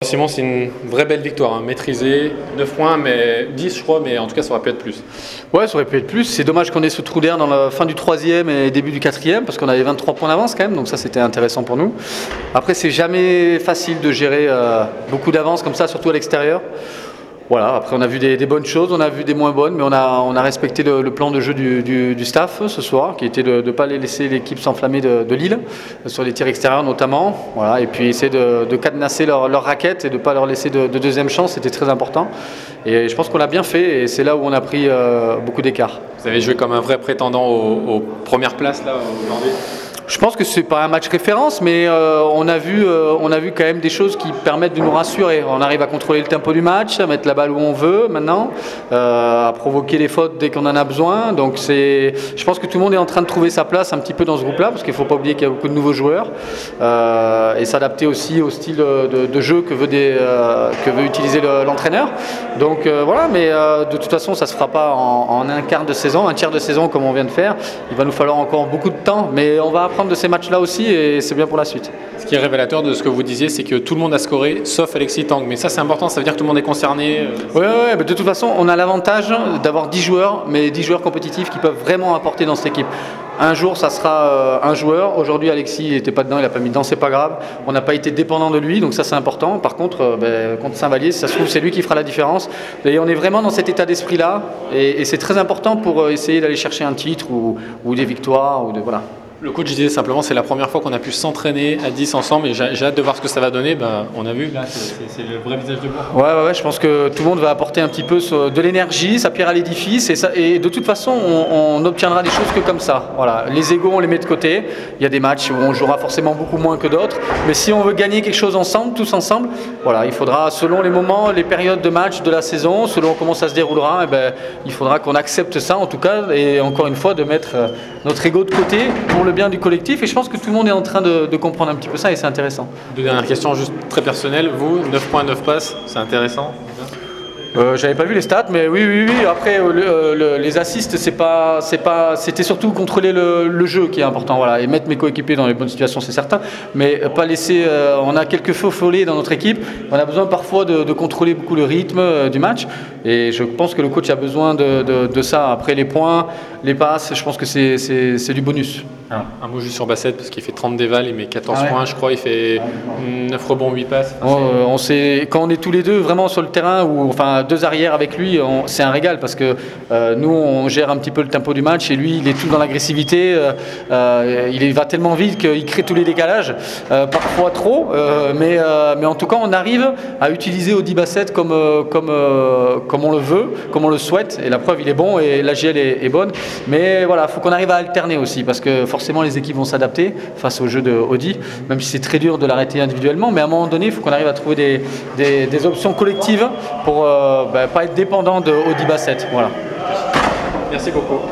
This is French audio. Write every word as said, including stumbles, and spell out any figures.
Simon, c'est une vraie belle victoire, hein. Maîtrisée, neuf points, mais dix je crois, mais en tout cas ça aurait pu être plus. Ouais, ça aurait pu être plus. C'est dommage qu'on ait ce trou d'air dans la fin du troisième et début du quatrième, parce qu'on avait vingt-trois points d'avance quand même, donc ça c'était intéressant pour nous. Après, c'est jamais facile de gérer euh, beaucoup d'avance comme ça, surtout à l'extérieur. Voilà, après on a vu des, des bonnes choses, on a vu des moins bonnes, mais on a, on a respecté le, le plan de jeu du, du, du staff ce soir, qui était de ne pas laisser l'équipe s'enflammer de, de Lille, sur les tirs extérieurs notamment, voilà, et puis essayer de, de cadenasser leur, leur raquette et de ne pas leur laisser de, de deuxième chance, c'était très important. Et je pense qu'on l'a bien fait, et c'est là où on a pris euh, beaucoup d'écart. Vous avez joué comme un vrai prétendant aux, aux premières places là aujourd'hui. Je pense que c'est pas un match référence, mais euh, on a vu, euh, on a vu quand même des choses qui permettent de nous rassurer. On arrive à contrôler le tempo du match, à mettre la balle où on veut maintenant, euh, à provoquer les fautes dès qu'on en a besoin. Donc c'est, je pense que tout le monde est en train de trouver sa place un petit peu dans ce groupe-là, parce qu'il ne faut pas oublier qu'il y a beaucoup de nouveaux joueurs, euh, et s'adapter aussi au style de, de jeu que veut, des, euh, que veut utiliser le, l'entraîneur. Donc euh, voilà, mais euh, de toute façon, ça ne se fera pas en, en un quart de saison, un tiers de saison comme on vient de faire. Il va nous falloir encore beaucoup de temps, mais on va apprendre de ces matchs-là aussi, et c'est bien pour la suite. Ce qui est révélateur de ce que vous disiez, c'est que tout le monde a scoré, sauf Alexis Tang. Mais ça, c'est important, ça veut dire que tout le monde est concerné. Oui, ouais, ouais, de toute façon, on a l'avantage d'avoir dix joueurs, mais dix joueurs compétitifs qui peuvent vraiment apporter dans cette équipe. Un jour, ça sera euh, un joueur. Aujourd'hui, Alexis n'était pas dedans, il n'a pas mis dedans, c'est pas grave. On n'a pas été dépendant de lui, donc ça, c'est important. Par contre, euh, ben, contre Saint-Vallier, si ça se trouve, c'est lui qui fera la différence. Et on est vraiment dans cet état d'esprit-là, et, et c'est très important pour euh, essayer d'aller chercher un titre ou, ou des victoires. Ou de, voilà. Le coach disait simplement, c'est la première fois qu'on a pu s'entraîner à dix ensemble, et j'ai, j'ai hâte de voir ce que ça va donner. Ben, on a vu, là, c'est, c'est, c'est le vrai visage du groupe. Ouais, ouais, ouais, je pense que tout le monde va apporter un petit peu de l'énergie, sa pierre à l'édifice, et, ça, et de toute façon, on, on obtiendra des choses que comme ça. Voilà. Les égos, on les met de côté. Il y a des matchs où on jouera forcément beaucoup moins que d'autres, mais si on veut gagner quelque chose ensemble, tous ensemble, voilà, il faudra, selon les moments, les périodes de match de la saison, selon comment ça se déroulera, et ben, il faudra qu'on accepte ça en tout cas, et encore une fois, de mettre notre ego de côté pour le bien du collectif, et je pense que tout le monde est en train de, de comprendre un petit peu ça, et c'est intéressant. Deux dernières questions juste très personnelles. Vous, neuf points, neuf passes, c'est intéressant? Euh, j'avais pas vu les stats, mais oui, oui, oui. Après, euh, le, euh, le, les assists, c'est pas, c'est pas, c'était surtout contrôler le, le jeu qui est important, voilà, et mettre mes coéquipiers dans les bonnes situations, c'est certain, mais pas laisser. Euh, on a quelques faux follets dans notre équipe. On a besoin parfois de, de contrôler beaucoup le rythme euh, du match, et je pense que le coach a besoin de, de, de ça. Après les points, les passes, je pense que c'est, c'est, c'est du bonus. Ah. Un mot juste sur Bassett, parce qu'il fait trente dévals, il met quatorze ah ouais. points, je crois, il fait neuf rebonds, huit passes. Enfin, on, on sait, quand on est tous les deux vraiment sur le terrain, ou enfin deux arrières avec lui, on, c'est un régal, parce que euh, nous on gère un petit peu le tempo du match, et lui il est tout dans l'agressivité, euh, euh, il va tellement vite qu'il crée tous les décalages, euh, parfois trop, euh, mais, euh, mais en tout cas on arrive à utiliser Audi Bassett comme, euh, comme, euh, comme on le veut, comme on le souhaite, et la preuve il est bon, et la G L est, est bonne, mais voilà, il faut qu'on arrive à alterner aussi, parce que forcément les équipes vont s'adapter face au jeu de Audi, même si c'est très dur de l'arrêter individuellement, mais à un moment donné il faut qu'on arrive à trouver des, des, des options collectives pour euh, bah, pas être dépendant de Audi Bassett. Voilà. Merci beaucoup.